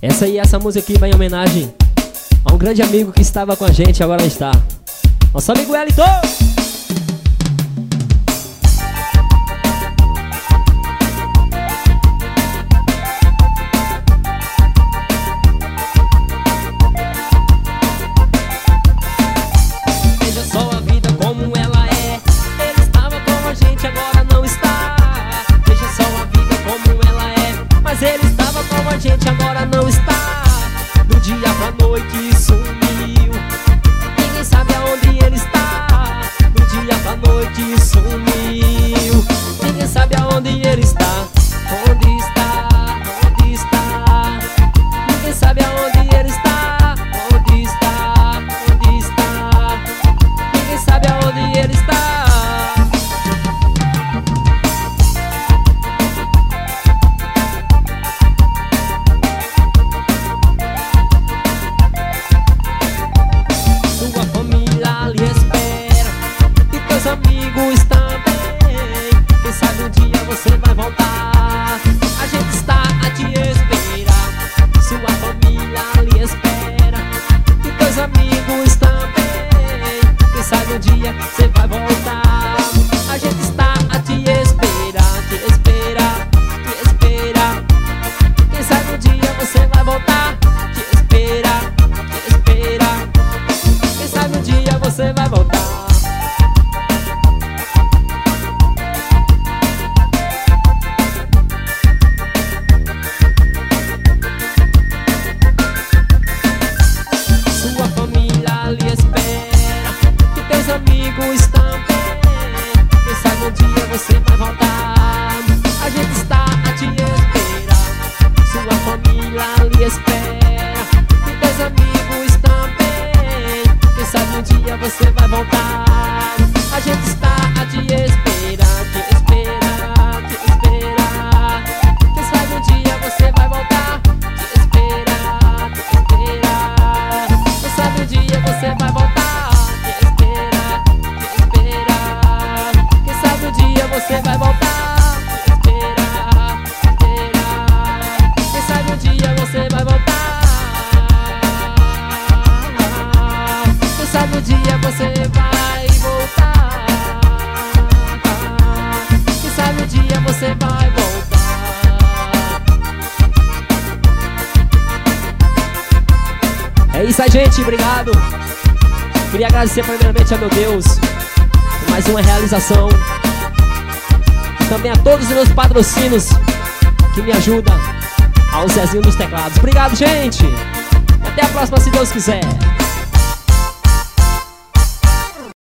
Essa música aqui vai em homenagem a um grande amigo que estava com a gente, agora está. Nosso amigo Wellington! Veja só a vida como ela é. Ele estava com a gente, agora não está. Veja só a vida como ela é. Mas ele estava com a gente, agora não está. Do dia pra noite sumiu. Ninguém sabe aonde ele está. Do dia pra noite sumiu. Ninguém sabe aonde ele está. Onde está? Onde está? Ninguém sabe aonde ele está. Onde está? Onde está? Ninguém sabe aonde ele está. Sua família lhe espera e teus amigos também. Quem sabe um dia você vai voltar. A gente está a te esperar. Sua família lhe espera e teus amigos também. Quem sabe um dia você vai voltar. A gente está a te esperar, te esperar, te esperar. Quem sabe um dia você vai voltar. Te esperar, te esperar. Quem sabe um dia você vai voltar. Sua família lhe espera e teus amigos também. Quem sabe um dia você vai voltar. A gente está a te esperar. Sua família lhe espera e teus amigos também. Quem sabe um dia você vai voltar. A gente está a te esperar, te esperar, te esperar. Quem sabe um dia você vai voltar. Te esperar, te esperar. Quem sabe um dia você vai voltar. Te esperar, te esperar. Quem sabe um dia você vai voltar. Te esperar, te esperar. Quem sabe um dia você vai voltar. Quem sabe um dia você vai voltar. Quem sabe um dia você vai voltar. É isso aí, gente, obrigado. Queria agradecer primeiramente a meu Deus por mais uma realização. E também a todos os meus patrocínios que me ajudam. Ao Zezinho dos teclados. Obrigado, gente. Até a próxima, se Deus quiser.